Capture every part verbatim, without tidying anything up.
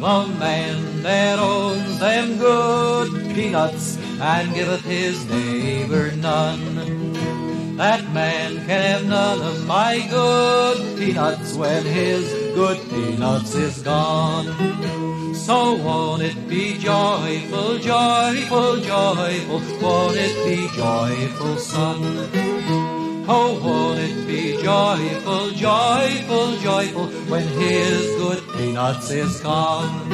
The man that owns them good peanuts and giveth his neighbor none, that man can have none of my good peanuts when his good peanuts is gone. So won't it be joyful, joyful, joyful, won't it be joyful, son? Oh, won't it be joyful, joyful, joyful, when his good peanuts is gone?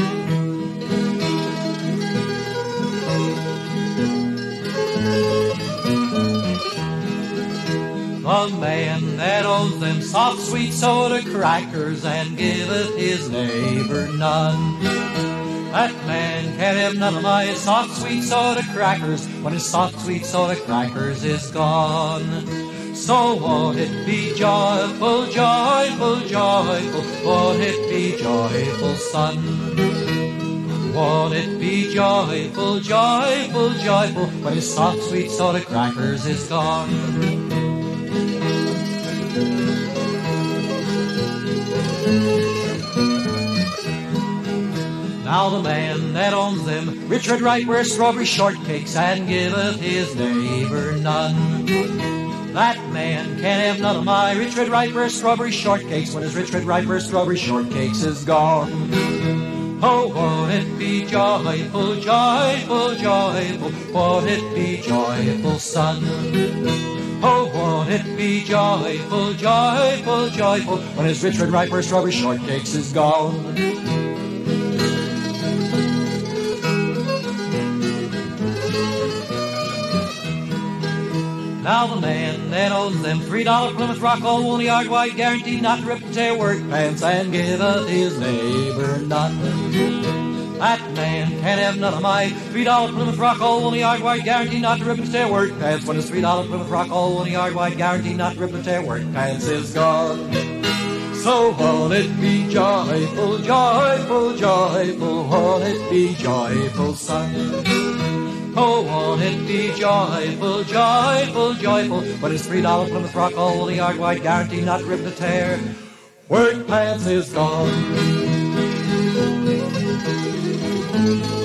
The man that owns them soft, sweet soda crackers and giveth his neighbor none, that man can't have none of my soft, sweet soda crackers when his soft, sweet soda crackers is gone. So won't it be joyful, joyful, joyful, won't it be joyful, son? Won't it be joyful, joyful, joyful, when his soft, sweet soda crackers is gone? Now the man that owns them rich red ripe rare strawberry shortcakes and giveth his neighbor none, that man can't have none of my rich red ripe rare strawberry shortcakes when his rich red ripe rare strawberry shortcakes is gone. Oh, won't it be joyful, joyful, joyful, won't it be joyful, son? Oh, won't it be joyful, joyful, joyful, when his rich red ripe rare strawberry shortcakes is gone. Now the man that owns them three dollar Plymouth Rock all woolly yard wide guaranteed not to rip and tear work pants and giveth his neighbor none, that man can't have none of my three dollar Plymouth Rock all woolly yard wide guaranteed not to rip and tear work pants when his three dollar Plymouth Rock all woolly yard wide guaranteed not to rip and tear work pants is gone. So won't it be joyful, joyful, joyful, won't it be joyful, son? Oh, won't it be joyful, joyful, joyful, when his three dollar Plymouth Rock all woolly yard wide guaranteed not to rip to tear work pants is gone.